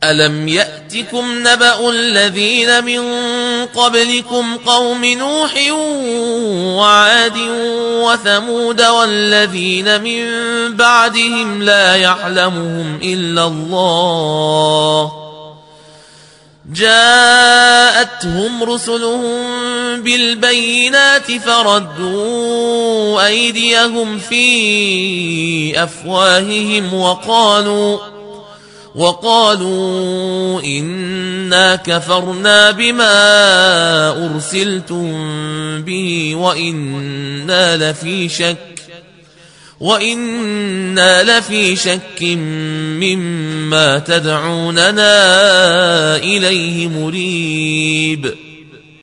ألم يأتكم نبأ الذين من قبلكم قوم نوح وعاد وثمود والذين من بعدهم لا يعلمهم إلا الله جاءتهم رسلهم بالبينات فردوا أيديهم في أفواههم وقالوا إنا كفرنا بما أرسلتم به وإنا لفي شك مما تدعوننا إليه مريب